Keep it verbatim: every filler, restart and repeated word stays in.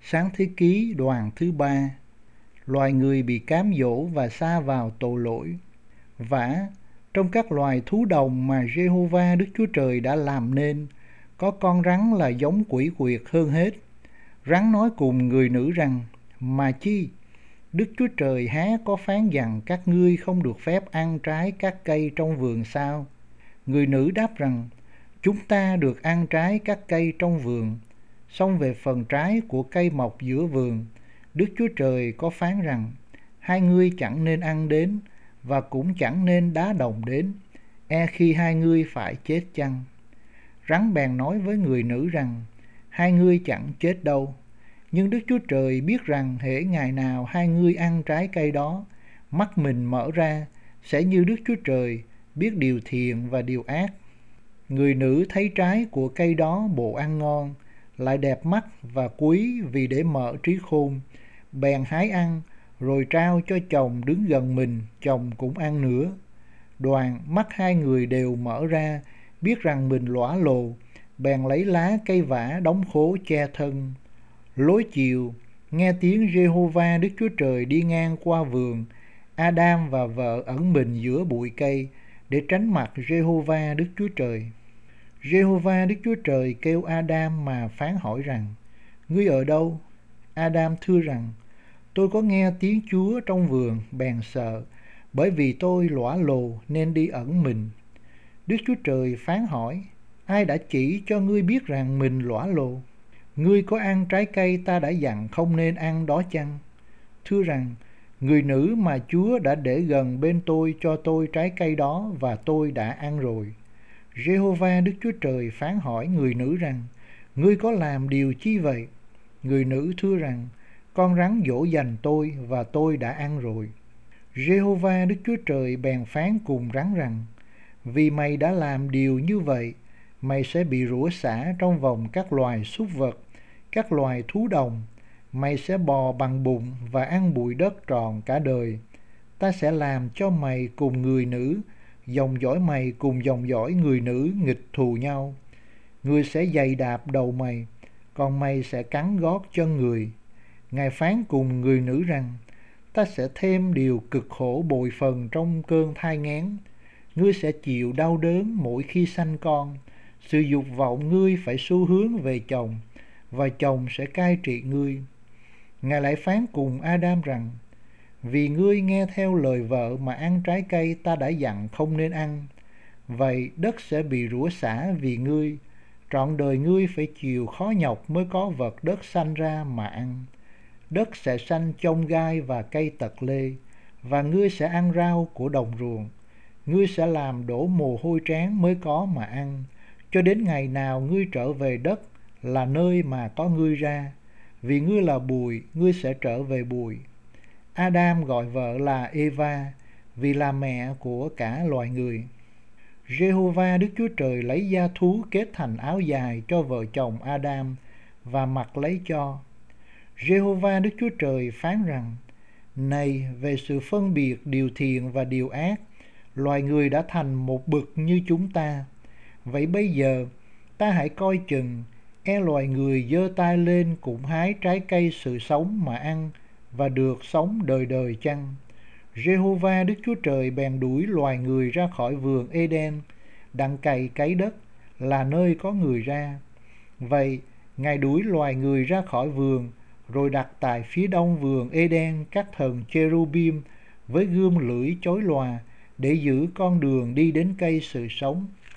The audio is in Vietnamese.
Sáng thế ký đoạn thứ ba. Loài người bị cám dỗ và sa vào tội lỗi. Vả, trong các loài thú đồng mà Giê-hô-va Đức Chúa Trời đã làm nên, có con rắn là giống quỷ quyệt hơn hết. Rắn nói cùng người nữ rằng: Mà chi? Đức Chúa Trời há có phán rằng các ngươi không được phép ăn trái các cây trong vườn sao? Người nữ đáp rằng: Chúng ta được ăn trái các cây trong vườn. Song về phần trái của cây mọc giữa vườn, Đức Chúa Trời có phán rằng: Hai ngươi chẳng nên ăn đến, và cũng chẳng nên đá đồng đến, e khi hai ngươi phải chết chăng. Rắn bèn nói với người nữ rằng: Hai ngươi chẳng chết đâu. Nhưng Đức Chúa Trời biết rằng hễ ngày nào hai ngươi ăn trái cây đó, mắt mình mở ra, sẽ như Đức Chúa Trời, biết điều thiện và điều ác. Người nữ thấy trái của cây đó bộ ăn ngon, lại đẹp mắt và quý vì để mở trí khôn, bèn hái ăn, rồi trao cho chồng đứng gần mình, chồng cũng ăn nữa. Đoàn mắt hai người đều mở ra, biết rằng mình lõa lồ, bèn lấy lá cây vả đóng khố che thân. Lối chiều, nghe tiếng Giê-hô-va Đức Chúa Trời đi ngang qua vườn, Adam và vợ ẩn mình giữa bụi cây để tránh mặt Giê-hô-va Đức Chúa Trời. Giê-hô-va Đức Chúa Trời kêu Adam mà phán hỏi rằng: Ngươi ở đâu? Adam thưa rằng: Tôi có nghe tiếng Chúa trong vườn, bèn sợ, bởi vì tôi lõa lồ nên đi ẩn mình. Đức Chúa Trời phán hỏi: Ai đã chỉ cho ngươi biết rằng mình lõa lồ? Ngươi có ăn trái cây ta đã dặn không nên ăn đó chăng? Thưa rằng: Người nữ mà Chúa đã để gần bên tôi cho tôi trái cây đó, và tôi đã ăn rồi. Giê-hô-va Đức Chúa Trời phán hỏi người nữ rằng: Ngươi có làm điều chi vậy? Người nữ thưa rằng: Con rắn dỗ dành tôi, và tôi đã ăn rồi. Giê-hô-va Đức Chúa Trời bèn phán cùng rắn rằng: Vì mày đã làm điều như vậy, mày sẽ bị rủa xả trong vòng các loài súc vật, các loài thú đồng. Mày sẽ bò bằng bụng và ăn bụi đất trọn cả đời. Ta sẽ làm cho mày cùng người nữ, dòng dõi mày cùng dòng dõi người nữ nghịch thù nhau. Người sẽ giày đạp đầu mày, còn mày sẽ cắn gót chân người. Ngài phán cùng người nữ rằng: Ta sẽ thêm điều cực khổ bội phần trong cơn thai nghén. Ngươi sẽ chịu đau đớn mỗi khi sanh con. Sự dục vọng ngươi phải xu hướng về chồng, và chồng sẽ cai trị ngươi. Ngài lại phán cùng Adam rằng: Vì ngươi nghe theo lời vợ mà ăn trái cây ta đã dặn không nên ăn, vậy đất sẽ bị rủa xả vì ngươi. Trọn đời ngươi phải chịu khó nhọc mới có vật đất sanh ra mà ăn. Đất sẽ sanh chông gai và cây tật lê, và ngươi sẽ ăn rau của đồng ruộng. Ngươi sẽ làm đổ mồ hôi trán mới có mà ăn, cho đến ngày nào ngươi trở về đất, là nơi mà có ngươi ra. Vì ngươi là bụi, ngươi sẽ trở về bụi. Adam gọi vợ là Eva, vì là mẹ của cả loài người. Giê-hô-va Đức Chúa Trời lấy da thú kết thành áo dài cho vợ chồng Adam, và mặc lấy cho. Giê-hô-va Đức Chúa Trời phán rằng: Này, về sự phân biệt điều thiện và điều ác, loài người đã thành một bực như chúng ta. Vậy bây giờ, ta hãy coi chừng, e loài người giơ tay lên cũng hái trái cây sự sống mà ăn, và được sống đời đời chăng? Giê-hô-va Đức Chúa Trời bèn đuổi loài người ra khỏi vườn Ê-đen, đặng cày cấy đất, là nơi có người ra. Vậy, Ngài đuổi loài người ra khỏi vườn, rồi đặt tại phía đông vườn Ê-đen các thần Chê-ru-bim với gươm lưỡi chói lòa, để giữ con đường đi đến cây sự sống.